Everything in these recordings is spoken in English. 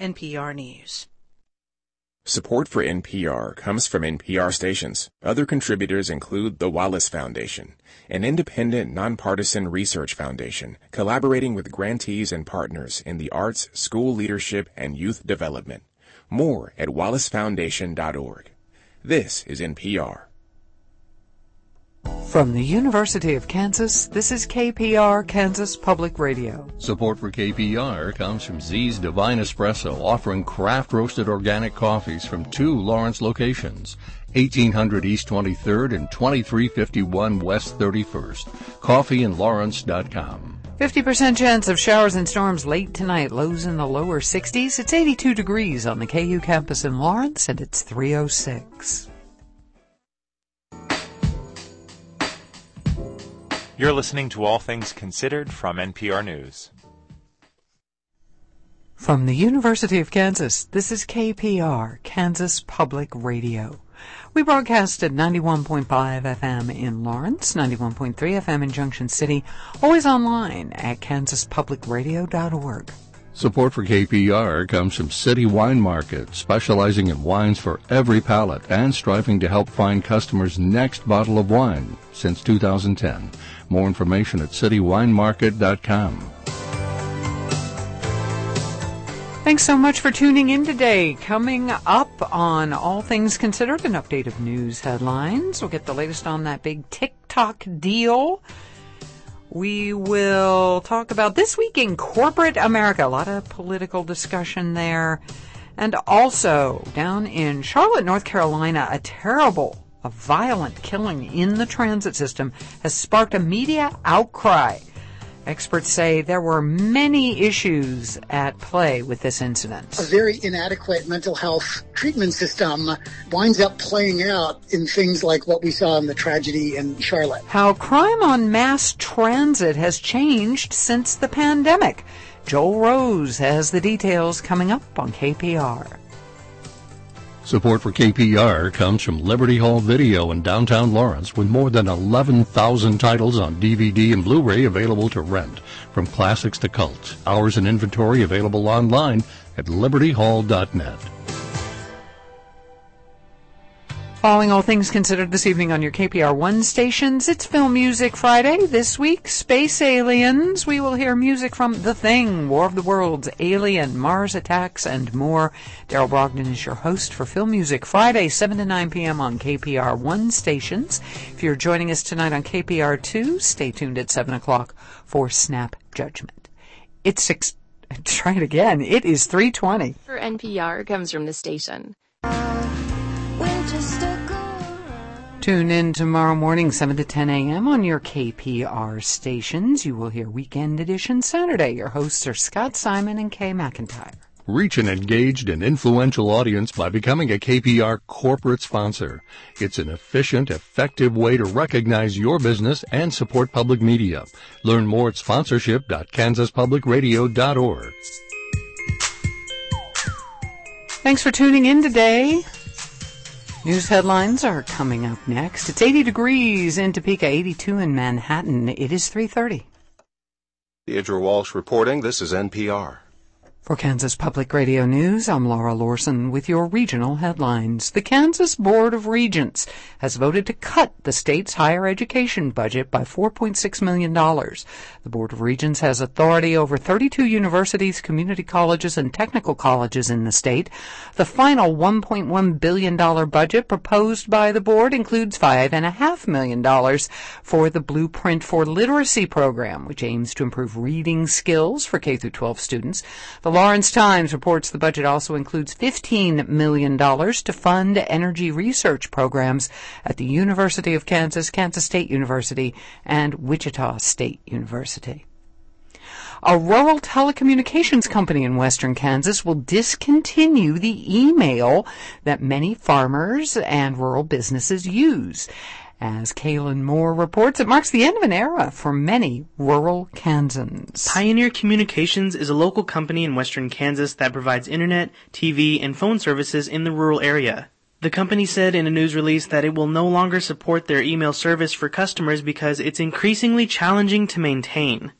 NPR News. Support for NPR comes from NPR stations. Other contributors include the Wallace Foundation, an independent, nonpartisan research foundation collaborating with grantees and partners in the arts, school leadership, and youth development. More at wallacefoundation.org. This is NPR. From the University of Kansas, this is KPR, Kansas Public Radio. Support for KPR comes from Z's Divine Espresso, offering craft-roasted organic coffees from 2 Lawrence locations, 1800 East 23rd and 2351 West 31st. Coffeeinlawrence.com. 50% chance of showers and storms late tonight, lows in the lower 60s. It's 82 degrees on the KU campus in Lawrence, and it's 306. You're listening to All Things Considered from NPR News. From the University of Kansas, this is KPR, Kansas Public Radio. We broadcast at 91.5 FM in Lawrence, 91.3 FM in Junction City, always online at kansaspublicradio.org. Support for KPR comes from City Wine Market, specializing in wines for every palate and striving to help find customers' next bottle of wine since 2010. More information at citywinemarket.com. Thanks so much for tuning in today. Coming up on All Things Considered, an update of news headlines. We'll get the latest on that big TikTok deal. We will talk about this week in corporate America. A lot of political discussion there. And also, down in Charlotte, North Carolina, a violent killing in the transit system has sparked a media outcry. Experts say there were many issues at play with this incident. A very inadequate mental health treatment system winds up playing out in things like what we saw in the tragedy in Charlotte. How crime on mass transit has changed since the pandemic. Joel Rose has the details coming up on KPR. Support for KPR comes from Liberty Hall Video in downtown Lawrence, with more than 11,000 titles on DVD and Blu-ray available to rent, from classics to cult. Hours and inventory available online at libertyhall.net. Following All Things Considered this evening on your KPR One stations, it's Film Music Friday. This week, Space Aliens. We will hear music from The Thing, War of the Worlds, Alien, Mars Attacks, and more. Daryl Brogdon is your host for Film Music Friday, 7 to 9 p.m. on KPR One stations. If you're joining us tonight on KPR 2, stay tuned at 7 o'clock for Snap Judgment. It's 3:20. For NPR comes from the station. Tune in tomorrow morning, 7 to 10 a.m. on your KPR stations. You will hear Weekend Edition Saturday. Your hosts are Scott Simon and Kay McIntyre. Reach an engaged and influential audience by becoming a KPR corporate sponsor. It's an efficient, effective way to recognize your business and support public media. Learn more at sponsorship.kansaspublicradio.org. Thanks for tuning in today. News headlines are coming up next. It's 80 degrees in Topeka, 82 in Manhattan. It is 3:30. Deirdre Walsh reporting. This is NPR. For Kansas Public Radio News, I'm Laura Lorson with your regional headlines. The Kansas Board of Regents has voted to cut the state's higher education budget by $4.6 million. The Board of Regents has authority over 32 universities, community colleges, and technical colleges in the state. The final $1.1 billion budget proposed by the board includes $5.5 million for the Blueprint for Literacy program, which aims to improve reading skills for K-12 students. The Lawrence Times reports the budget also includes $15 million to fund energy research programs at the University of Kansas, Kansas State University, and Wichita State University. A rural telecommunications company in western Kansas will discontinue the email that many farmers and rural businesses use. As Kaylin Moore reports, it marks the end of an era for many rural Kansans. Pioneer Communications is a local company in western Kansas that provides internet, TV, and phone services in the rural area. The company said in a news release that it will no longer support their email service for customers because it's increasingly challenging to maintain.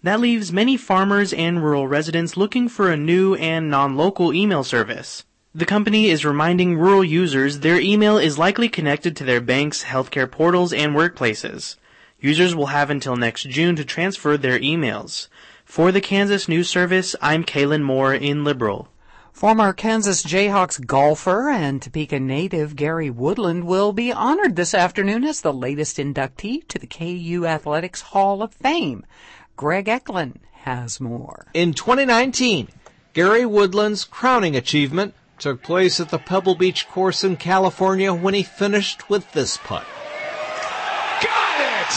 That leaves many farmers and rural residents looking for a new and non-local email service. The company is reminding rural users their email is likely connected to their banks, healthcare portals, and workplaces. Users will have until next June to transfer their emails. For the Kansas News Service, I'm Kaylin Moore in Liberal. Former Kansas Jayhawks golfer and Topeka native Gary Woodland will be honored this afternoon as the latest inductee to the KU Athletics Hall of Fame. Greg Eklund has more. In 2019, Gary Woodland's crowning achievement took place at the Pebble Beach course in California when he finished with this putt. Got it!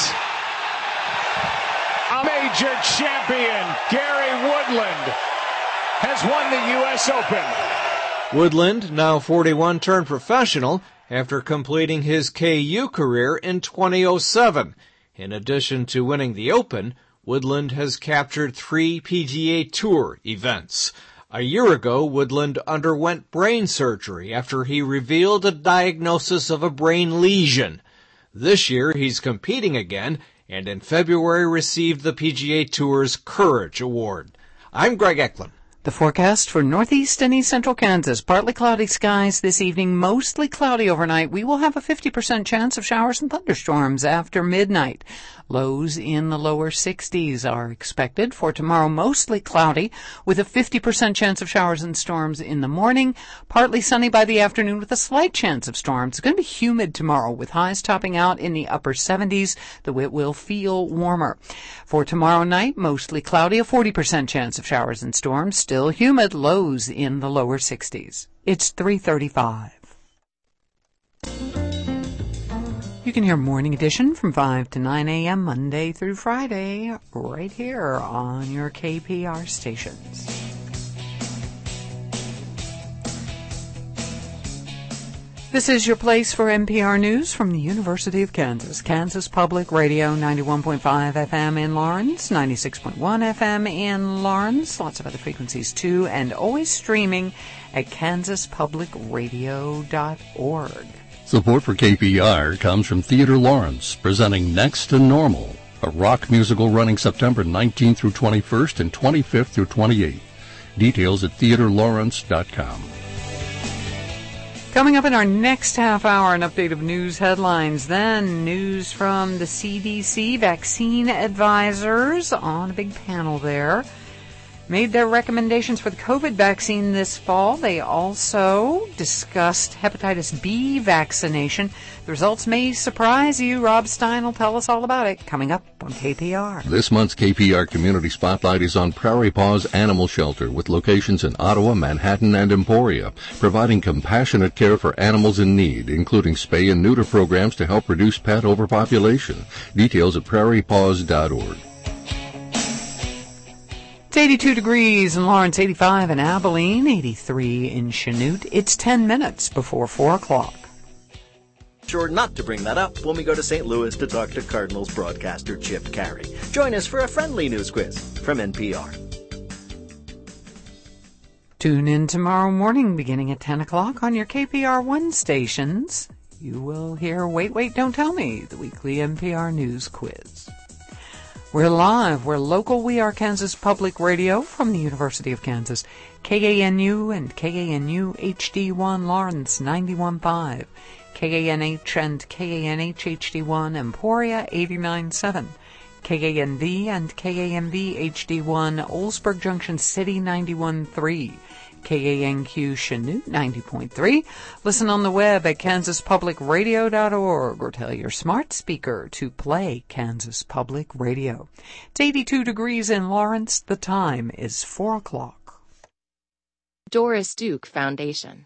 A major champion, Gary Woodland, has won the U.S. Open. Woodland, now 41, turned professional after completing his KU career in 2007. In addition to winning the Open, Woodland has captured 3 PGA Tour events. A year ago, Woodland underwent brain surgery after he revealed a diagnosis of a brain lesion. This year, he's competing again, and in February received the PGA Tour's Courage Award. I'm Greg Eklund. The forecast for northeast and east central Kansas. Partly cloudy skies this evening, mostly cloudy overnight. We will have a 50% chance of showers and thunderstorms after midnight. Lows in the lower 60s are expected. For tomorrow, mostly cloudy with a 50% chance of showers and storms in the morning. Partly sunny by the afternoon with a slight chance of storms. It's going to be humid tomorrow with highs topping out in the upper 70s, though it will feel warmer. For tomorrow night, mostly cloudy, a 40% chance of showers and storms. Still humid, lows in the lower 60s. It's 3:35. You can hear Morning Edition from 5 to 9 a.m. Monday through Friday right here on your KPR stations. This is your place for NPR News from the University of Kansas. Kansas Public Radio, 91.5 FM in Lawrence, 96.1 FM in Lawrence, lots of other frequencies too, and always streaming at kansaspublicradio.org. Support for KPR comes from Theater Lawrence, presenting Next to Normal, a rock musical running September 19th through 21st and 25th through 28th. Details at theaterlawrence.com. Coming up in our next half hour, an update of news headlines. Then news from the CDC, vaccine advisors on a big panel there. Made their recommendations for the COVID vaccine this fall. They also discussed hepatitis B vaccination. The results may surprise you. Rob Stein will tell us all about it coming up on KPR. This month's KPR Community Spotlight is on Prairie Paws Animal Shelter with locations in Ottawa, Manhattan, and Emporia, providing compassionate care for animals in need, including spay and neuter programs to help reduce pet overpopulation. Details at prairiepaws.org. It's 82 degrees in Lawrence, 85 in Abilene, 83 in Chanute. It's 10 minutes before 4 o'clock. Sure not to bring that up when we go to St. Louis to talk to Cardinals broadcaster Chip Carey. Join us for a friendly news quiz from NPR. Tune in tomorrow morning beginning at 10 o'clock on your KPR1 stations. You will hear Wait, Wait, Don't Tell Me, the weekly NPR news quiz. We're live, we're local, we are Kansas Public Radio from the University of Kansas. KANU and KANU HD1 Lawrence 91.5. KANH and KANH HD1 Emporia 89.7. KANV and KANV HD1 Oldsburg Junction City 91.3. KANQ Chanute 90.3. Listen on the web at kansaspublicradio.org or tell your smart speaker to play Kansas Public Radio. It's 82 degrees in Lawrence. The time is 4 o'clock. Doris Duke Foundation.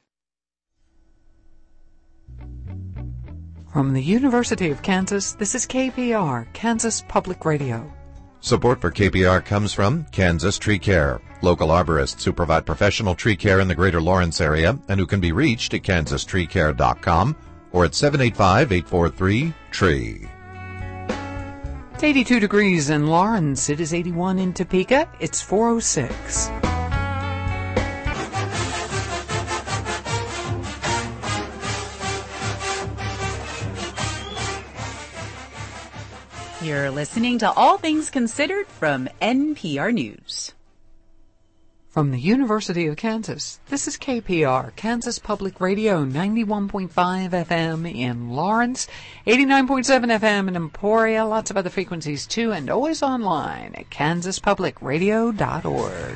From the University of Kansas, this is KPR, Kansas Public Radio. Support for KPR comes from Kansas Tree Care, local arborists who provide professional tree care in the greater Lawrence area and who can be reached at kansastreecare.com or at 785-843-TREE. It's 82 degrees in Lawrence. It is 81 in Topeka. It's 4:06. You're listening to All Things Considered from NPR News. From the University of Kansas, this is KPR, Kansas Public Radio, 91.5 FM in Lawrence, 89.7 FM in Emporia, lots of other frequencies too, and always online at kansaspublicradio.org.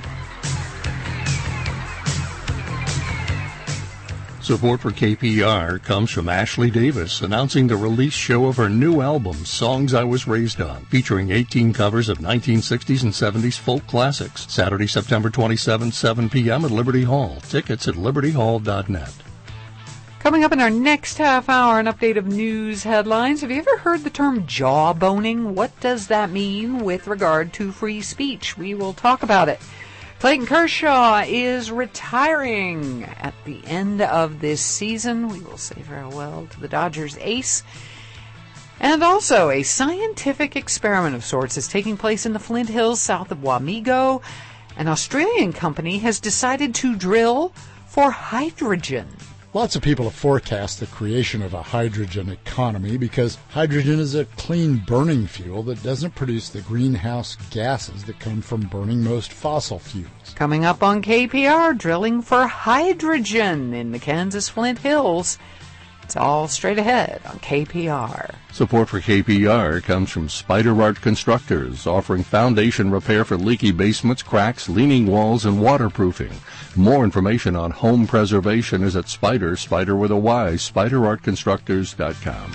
Support for KPR comes from Ashley Davis, announcing the release show of her new album, Songs I Was Raised On, featuring 18 covers of 1960s and 70s folk classics. Saturday, September 27, 7 p.m. at Liberty Hall. Tickets at libertyhall.net. Coming up in our next half hour, an update of news headlines. Have you ever heard the term jawboning? What does that mean with regard to free speech? We will talk about it. Clayton Kershaw is retiring at the end of this season. We will say farewell to the Dodgers ace. And also, a scientific experiment of sorts is taking place in the Flint Hills south of Wamego. An Australian company has decided to drill for hydrogen. Lots of people have forecast the creation of a hydrogen economy because hydrogen is a clean burning fuel that doesn't produce the greenhouse gases that come from burning most fossil fuels. Coming up on KPR, drilling for hydrogen in the Kansas Flint Hills. It's all straight ahead on KPR. Support for KPR comes from Spider Art Constructors, offering foundation repair for leaky basements, cracks, leaning walls, and waterproofing. More information on home preservation is at Spider with a Y, spiderartconstructors.com.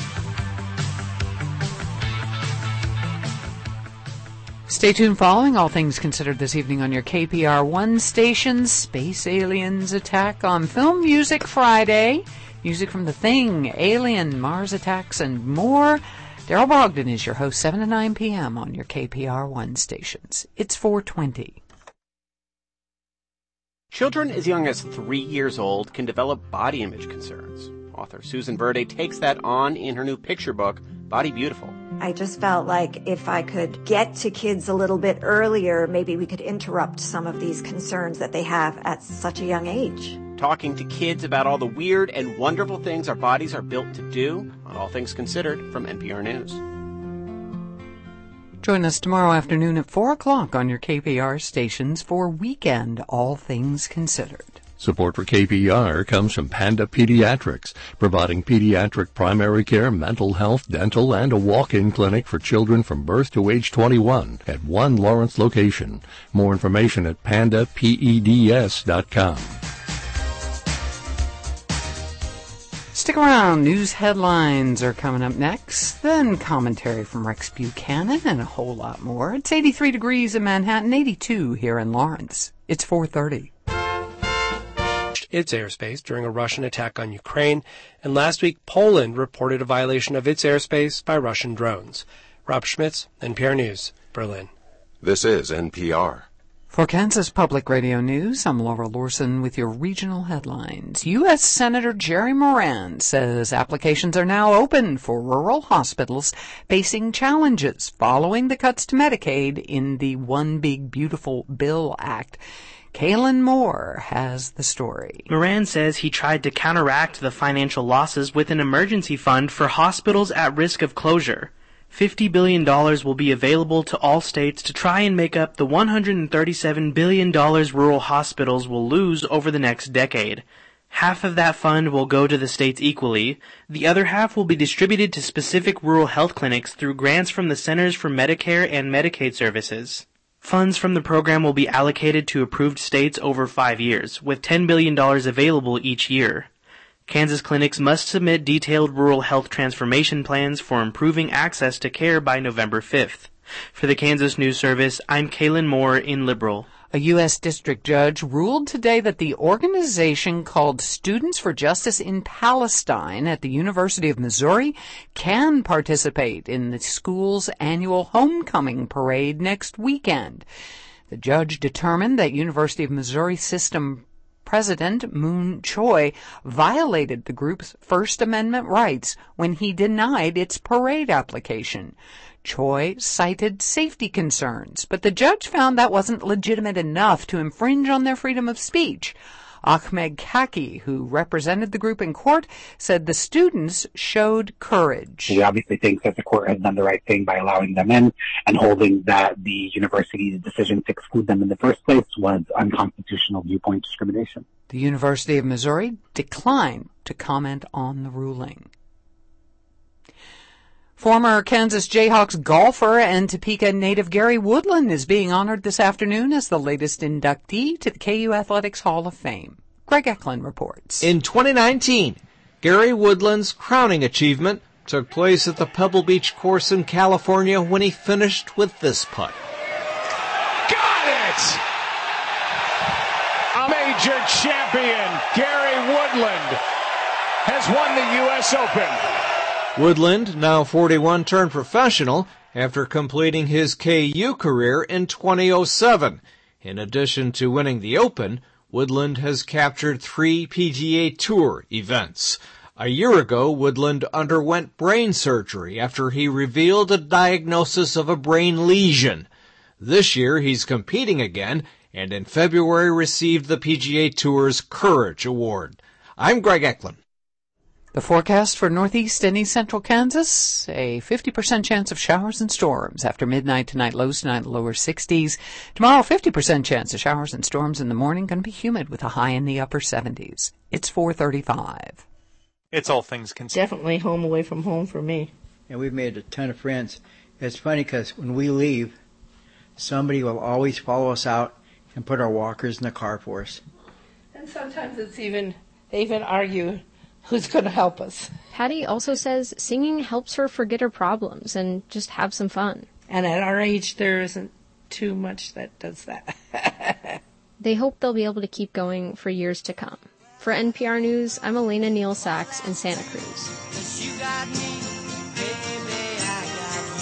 Stay tuned following All Things Considered this evening on your KPR1 station. Space Aliens Attack on Film Music Friday. Music from The Thing, Alien, Mars Attacks, and more. Daryl Brogdon is your host, 7 to 9 p.m. on your KPR1 stations. It's 4:20. Children as young as 3 years old can develop body image concerns. Author Susan Verde takes that on in her new picture book, Body Beautiful. I just felt like if I could get to kids a little bit earlier, maybe we could interrupt some of these concerns that they have at such a young age. Talking to kids about all the weird and wonderful things our bodies are built to do on All Things Considered from NPR News. Join us tomorrow afternoon at 4 o'clock on your KPR stations for Weekend All Things Considered. Support for KPR comes from Panda Pediatrics, providing pediatric primary care, mental health, dental, and a walk-in clinic for children from birth to age 21 at one Lawrence location. More information at pandapeds.com. Stick around. News headlines are coming up next. Then commentary from Rex Buchanan and a whole lot more. It's 83 degrees in Manhattan, 82 here in Lawrence. It's 4:30. Its airspace during a Russian attack on Ukraine, and last week Poland reported a violation of its airspace by Russian drones. Rob Schmitz, NPR News, Berlin. This is NPR. For Kansas Public Radio News, I'm Laura Lorson with your regional headlines. U.S. Senator Jerry Moran says applications are now open for rural hospitals facing challenges following the cuts to Medicaid in the One Big Beautiful Bill Act. Kaylin Moore has the story. Moran says he tried to counteract the financial losses with an emergency fund for hospitals at risk of closure. $50 billion will be available to all states to try and make up the $137 billion rural hospitals will lose over the next decade. Half of that fund will go to the states equally. The other half will be distributed to specific rural health clinics through grants from the Centers for Medicare and Medicaid Services. Funds from the program will be allocated to approved states over 5 years, with $10 billion available each year. Kansas clinics must submit detailed rural health transformation plans for improving access to care by November 5th. For the Kansas News Service, I'm Kaylin Moore in Liberal. A U.S. district judge ruled today that the organization called Students for Justice in Palestine at the University of Missouri can participate in the school's annual homecoming parade next weekend. The judge determined that University of Missouri System President Moon Choi violated the group's First Amendment rights when he denied its parade application. Choi cited safety concerns, but the judge found that wasn't legitimate enough to infringe on their freedom of speech. Ahmed Kaki, who represented the group in court, said the students showed courage. We obviously think that the court has done the right thing by allowing them in and holding that the university's decision to exclude them in the first place was unconstitutional viewpoint discrimination. The University of Missouri declined to comment on the ruling. Former Kansas Jayhawks golfer and Topeka native Gary Woodland is being honored this afternoon as the latest inductee to the KU Athletics Hall of Fame. Greg Eklund reports. In 2019, Gary Woodland's crowning achievement took place at the Pebble Beach course in California when he finished with this putt. Got it! A major champion, Gary Woodland, has won the U.S. Open. Woodland, now 41, turned professional after completing his KU career in 2007. In addition to winning the Open, Woodland has captured 3 PGA Tour events. A year ago, Woodland underwent brain surgery after he revealed a diagnosis of a brain lesion. This year, he's competing again, and in February received the PGA Tour's Courage Award. I'm Greg Eklund. The forecast for northeast and east central Kansas, a 50% chance of showers and storms after midnight tonight, lows tonight lower 60s. Tomorrow, 50% chance of showers and storms in the morning, going to be humid with a high in the upper 70s. It's 4:35. It's All Things Considered. Definitely home away from home for me. And we've made a ton of friends. It's funny because when we leave, somebody will always follow us out and put our walkers in the car for us. And sometimes they even argue who's going to help us. Patty also says singing helps her forget her problems and just have some fun. And at our age, there isn't too much that does that. They hope they'll be able to keep going for years to come. For NPR News, I'm Elena Neal Sachs in Santa Cruz. You got me, baby, I got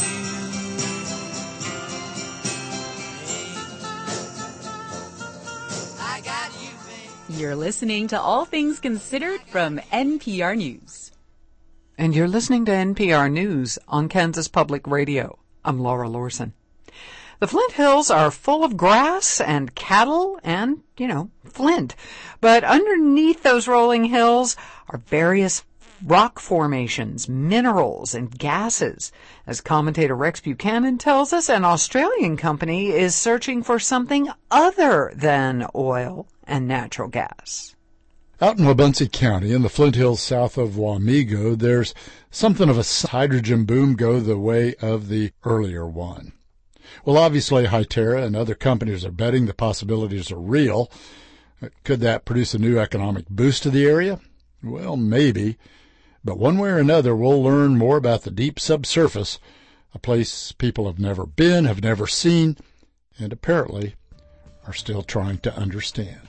you. I got you. You're listening to All Things Considered from NPR News. And you're listening to NPR News on Kansas Public Radio. I'm Laura Lorson. The Flint Hills are full of grass and cattle and, flint. But underneath those rolling hills are various rock formations, minerals, and gases. As commentator Rex Buchanan tells us, an Australian company is searching for something other than oil and natural gas. Out in Wabaunsee County, in the Flint Hills south of Wamego, there's something of a hydrogen boom go the way of the earlier one. Well, obviously, Hytera and other companies are betting the possibilities are real. Could that produce a new economic boost to the area? Well, maybe. But one way or another, we'll learn more about the deep subsurface, a place people have never been, have never seen, and apparently are still trying to understand.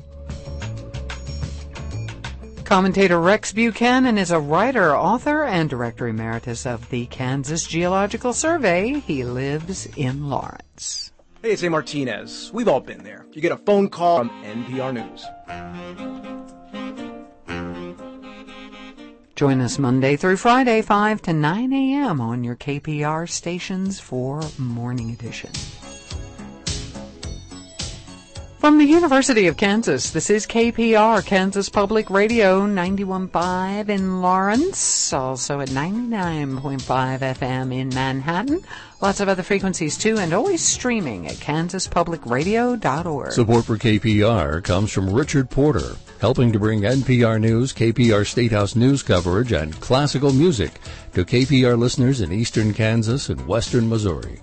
Commentator Rex Buchanan is a writer, author, and director emeritus of the Kansas Geological Survey. He lives in Lawrence. Hey, it's A. Martinez. We've all been there. You get a phone call from NPR News. Join us Monday through Friday, 5 to 9 a.m. on your KPR stations for Morning Edition. From the University of Kansas, this is KPR, Kansas Public Radio, 91.5 in Lawrence, also at 99.5 FM in Manhattan. Lots of other frequencies, too, and always streaming at kansaspublicradio.org. Support for KPR comes from Richard Porter, helping to bring NPR News, KPR Statehouse News coverage, and classical music to KPR listeners in eastern Kansas and western Missouri.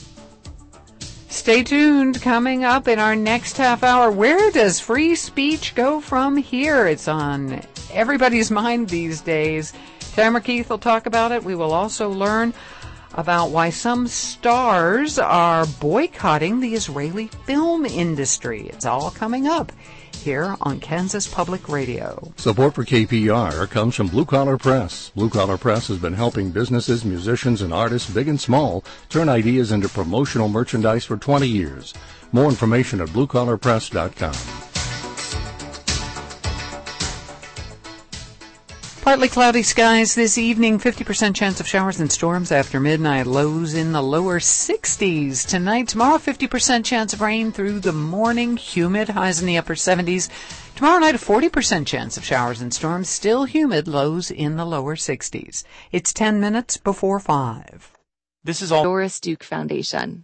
Stay tuned. Coming up in our next half hour, where does free speech go from here? It's on everybody's mind these days. Tamara Keith will talk about it. We will also learn about why some stars are boycotting the Israeli film industry. It's all coming up here on Kansas Public Radio. Support for KPR comes from Blue Collar Press. Blue Collar Press has been helping businesses, musicians, and artists, big and small, turn ideas into promotional merchandise for 20 years. More information at bluecollarpress.com. Partly cloudy skies this evening, 50% chance of showers and storms after midnight, lows in the lower 60s. Tonight, tomorrow, 50% chance of rain through the morning, humid, highs in the upper 70s. Tomorrow night, a 40% chance of showers and storms, still humid, lows in the lower 60s. It's 10 minutes before 5. This is all Doris Duke Foundation.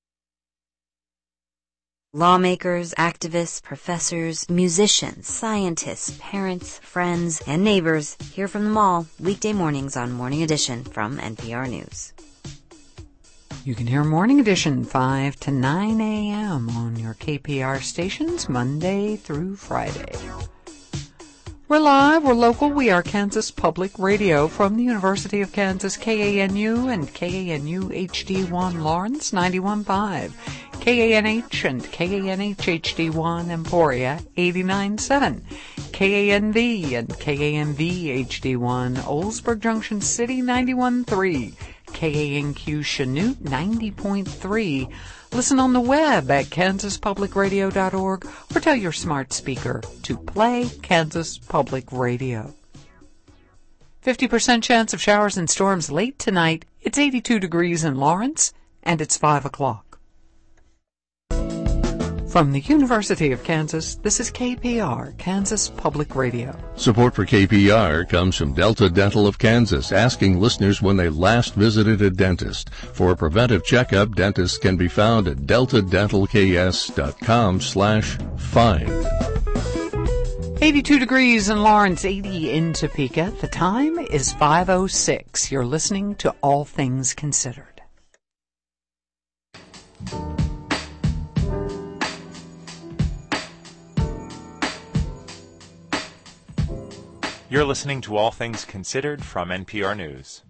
Lawmakers, activists, professors, musicians, scientists, parents, friends, and neighbors. Hear from them all weekday mornings on Morning Edition from NPR News. You can hear Morning Edition 5 to 9 a.m. on your KPR stations Monday through Friday. We're live, we're local, we are Kansas Public Radio from the University of Kansas, KANU and KANU HD1 Lawrence 91.5, KANH and KANH HD1 Emporia 89.7, KANV and KANV HD1 Oldsburg Junction City 91.3, KANQ Chanute 90.3. Listen on the web at kansaspublicradio.org or tell your smart speaker to play Kansas Public Radio. 50% chance of showers and storms late tonight. It's 82 degrees in Lawrence, and it's 5 o'clock. From the University of Kansas, this is KPR, Kansas Public Radio. Support for KPR comes from Delta Dental of Kansas, asking listeners when they last visited a dentist. For a preventive checkup, dentists can be found at deltadentalks.com/find. 82 degrees in Lawrence, 80 in Topeka. The time is 5:06. You're listening to All Things Considered. You're listening to All Things Considered from NPR News.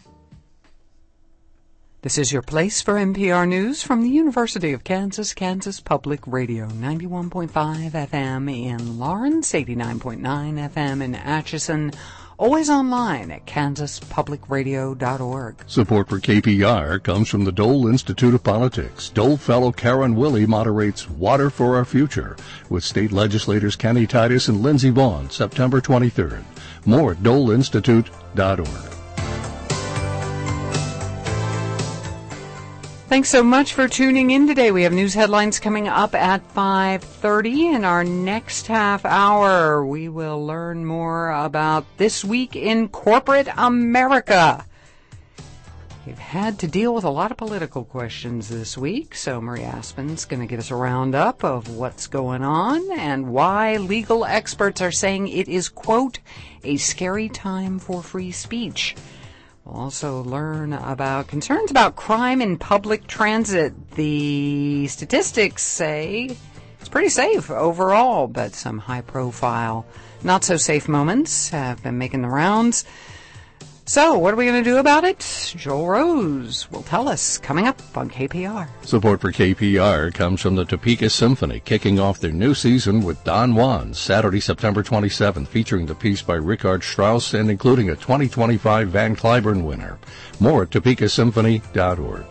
This is your place for NPR News from the University of Kansas, Kansas Public Radio, 91.5 FM in Lawrence, 89.9 FM in Atchison, always online at kansaspublicradio.org. Support for KPR comes from the Dole Institute of Politics. Dole fellow Karen Willey moderates Water for Our Future with state legislators Kenny Titus and Lindsey Vaughn, September 23rd. More at doleinstitute.org. Thanks so much for tuning in today. We have news headlines coming up at 5:30. In our next half hour, we will learn more about this week in corporate America. We've had to deal with a lot of political questions this week, so Marie Aspen's going to give us a roundup of what's going on and why legal experts are saying it is, quote, a scary time for free speech. We'll also learn about concerns about crime in public transit. The statistics say it's pretty safe overall, but some high-profile, not-so-safe moments have been making the rounds. So, what are we going to do about it? Joel Rose will tell us coming up on KPR. Support for KPR comes from the Topeka Symphony, kicking off their new season with Don Juan, Saturday, September 27th, featuring the piece by Richard Strauss and including a 2025 Van Cliburn winner. More at topekasymphony.org.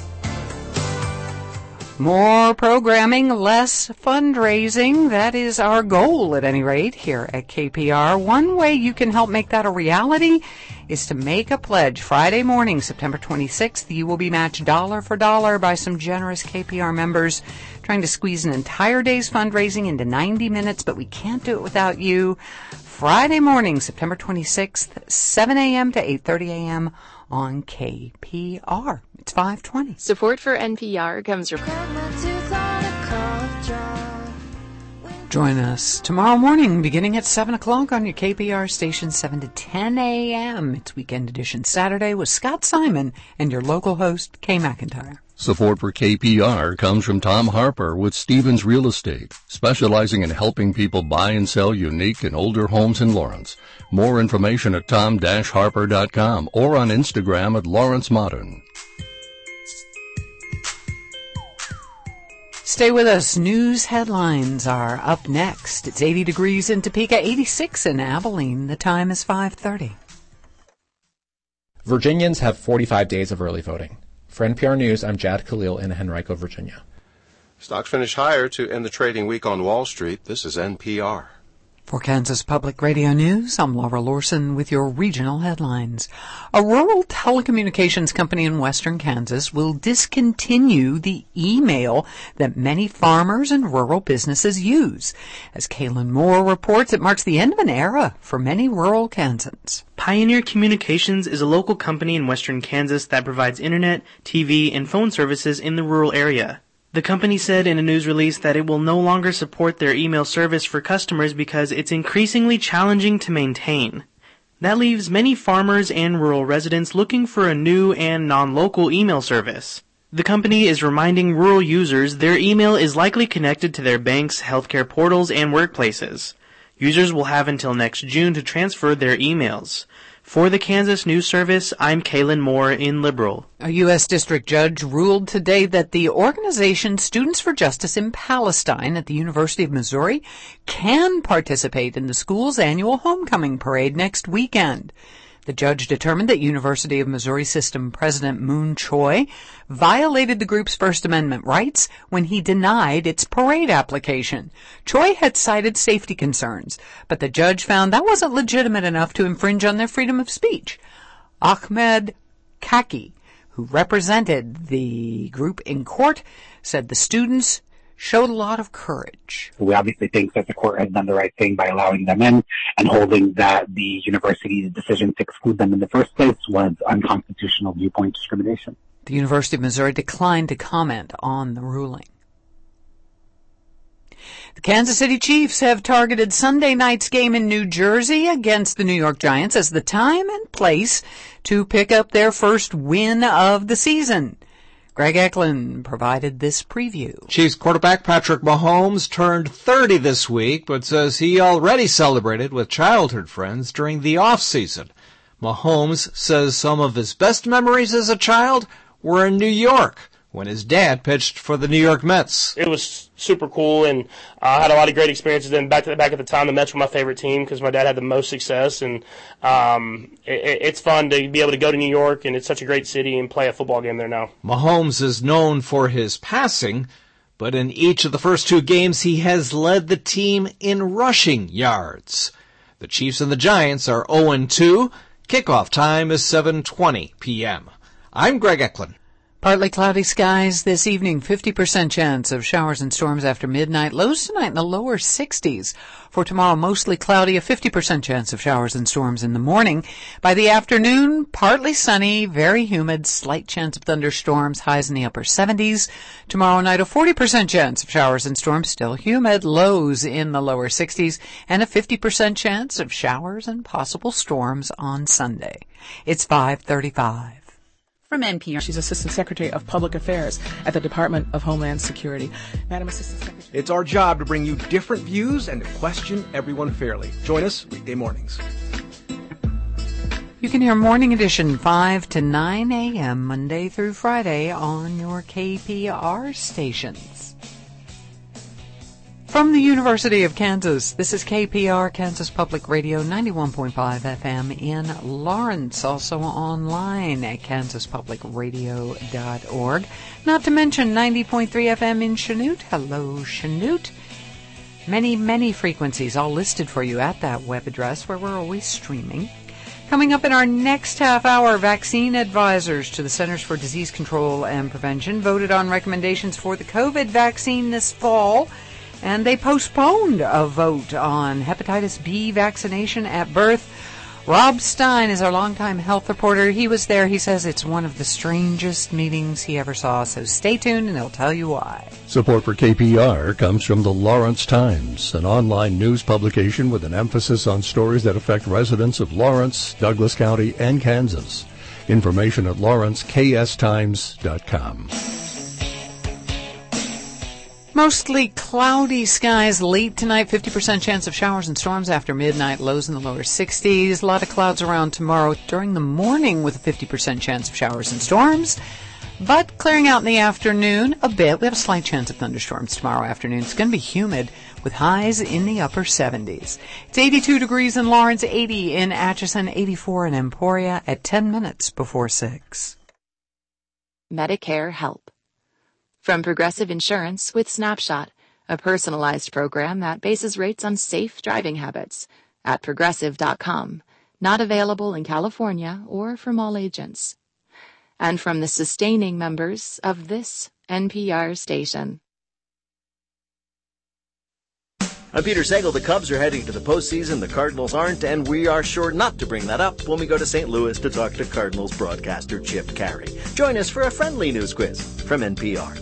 More programming, less fundraising. That is our goal, at any rate, here at KPR. One way you can help make that a reality is to make a pledge. Friday morning, September 26th, you will be matched dollar for dollar by some generous KPR members trying to squeeze an entire day's fundraising into 90 minutes, but we can't do it without you. Friday morning, September 26th, 7 a.m. to 8:30 a.m. on KPR. It's 5:20. Support for NPR comes from... Join us tomorrow morning beginning at 7 o'clock on your KPR station, 7 to 10 a.m. It's Weekend Edition Saturday with Scott Simon and your local host, Kay McIntyre. Support for KPR comes from Tom Harper with Stevens Real Estate, specializing in helping people buy and sell unique and older homes in Lawrence. More information at tom-harper.com or on Instagram at Lawrence Modern. Stay with us. News headlines are up next. It's 80 degrees in Topeka, 86 in Abilene. The time is 5:30. Virginians have 45 days of early voting. For NPR News, I'm Jad Khalil in Henrico, Virginia. Stocks finished higher to end the trading week on Wall Street. This is NPR. For Kansas Public Radio News, I'm Laura Lorson with your regional headlines. A rural telecommunications company in western Kansas will discontinue the email that many farmers and rural businesses use. As Kaylin Moore reports, it marks the end of an era for many rural Kansans. Pioneer Communications is a local company in western Kansas that provides internet, TV, and phone services in the rural area. The company said in a news release that it will no longer support their email service for customers because it's increasingly challenging to maintain. That leaves many farmers and rural residents looking for a new and non-local email service. The company is reminding rural users their email is likely connected to their banks, healthcare portals, and workplaces. Users will have until next June to transfer their emails. For the Kansas News Service, I'm Kaylin Moore in Liberal. A U.S. district judge ruled today that the organization Students for Justice in Palestine at the University of Missouri can participate in the school's annual homecoming parade next weekend. The judge determined that University of Missouri System President Moon Choi violated the group's First Amendment rights when he denied its parade application. Choi had cited safety concerns, but the judge found that wasn't legitimate enough to infringe on their freedom of speech. Ahmed Kaki, who represented the group in court, said the students showed a lot of courage. We obviously think that the court has done the right thing by allowing them in and holding that the university's decision to exclude them in the first place was unconstitutional viewpoint discrimination. The University of Missouri declined to comment on the ruling. The Kansas City Chiefs have targeted Sunday night's game in New Jersey against the New York Giants as the time and place to pick up their first win of the season. Greg Eklund provided this preview. Chiefs quarterback Patrick Mahomes turned 30 this week, but says he already celebrated with childhood friends during the off-season. Mahomes says some of his best memories as a child were in New York, when his dad pitched for the New York Mets. It was super cool, and I had a lot of great experiences. And back at the time, the Mets were my favorite team because my dad had the most success, and it's fun to be able to go to New York, and it's such a great city, and play a football game there now. Mahomes is known for his passing, but in each of the first two games, he has led the team in rushing yards. The Chiefs and the Giants are 0-2. Kickoff time is 7:20 p.m. I'm Greg Eklund. Partly cloudy skies this evening, 50% chance of showers and storms after midnight. Lows tonight in the lower 60s. For tomorrow, mostly cloudy, a 50% chance of showers and storms in the morning. By the afternoon, partly sunny, very humid, slight chance of thunderstorms, highs in the upper 70s. Tomorrow night, a 40% chance of showers and storms, still humid, lows in the lower 60s, and a 50% chance of showers and possible storms on Sunday. It's 5:35. From NPR. She's Assistant Secretary of Public Affairs at the Department of Homeland Security. Madam Assistant Secretary. It's our job to bring you different views and to question everyone fairly. Join us weekday mornings. You can hear Morning Edition 5 to 9 a.m. Monday through Friday on your KPR stations. From the University of Kansas, this is KPR, Kansas Public Radio, 91.5 FM in Lawrence, also online at kansaspublicradio.org. Not to mention 90.3 FM in Chanute. Hello, Chanute. Many, many frequencies all listed for you at that web address where we're always streaming. Coming up in our next half hour, vaccine advisors to the Centers for Disease Control and Prevention voted on recommendations for the COVID vaccine this fall. And they postponed a vote on hepatitis B vaccination at birth. Rob Stein is our longtime health reporter. He was there. He says it's one of the strangest meetings he ever saw. So stay tuned and he'll tell you why. Support for KPR comes from the Lawrence Times, an online news publication with an emphasis on stories that affect residents of Lawrence, Douglas County, and Kansas. Information at lawrencekstimes.com. Mostly cloudy skies late tonight, 50% chance of showers and storms after midnight, lows in the lower 60s. A lot of clouds around tomorrow during the morning with a 50% chance of showers and storms. But clearing out in the afternoon a bit. We have a slight chance of thunderstorms tomorrow afternoon. It's going to be humid with highs in the upper 70s. It's 82 degrees in Lawrence, 80 in Atchison, 84 in Emporia at 10 minutes before 6. Medicare Help. From Progressive Insurance with Snapshot, a personalized program that bases rates on safe driving habits at Progressive.com. Not available in California or from all agents. And from the sustaining members of this NPR station. I'm Peter Sagal. The Cubs are heading to the postseason. The Cardinals aren't, and we are sure not to bring that up when we go to St. Louis to talk to Cardinals broadcaster Chip Carey. Join us for a friendly news quiz from NPR.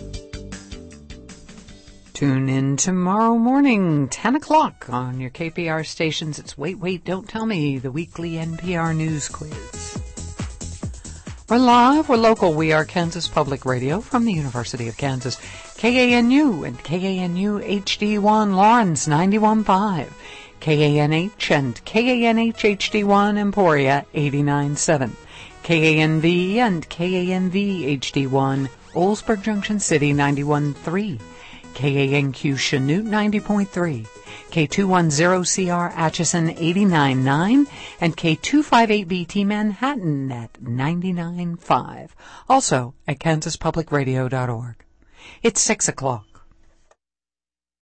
Tune in tomorrow morning, 10 o'clock on your KPR stations. It's Wait, Wait, Don't Tell Me, the weekly NPR news quiz. We're live, we're local. We are Kansas Public Radio from the University of Kansas. KANU and KANU HD1 Lawrence 91.5. KANH and KANH HD1 Emporia 89.7. KANV and KANV HD1 Oldsburg Junction City 91.3. KANQ Chanute 90.3, K210CR Atchison 89.9, and K258BT Manhattan at 99.5. Also at kansaspublicradio.org. It's 6 o'clock.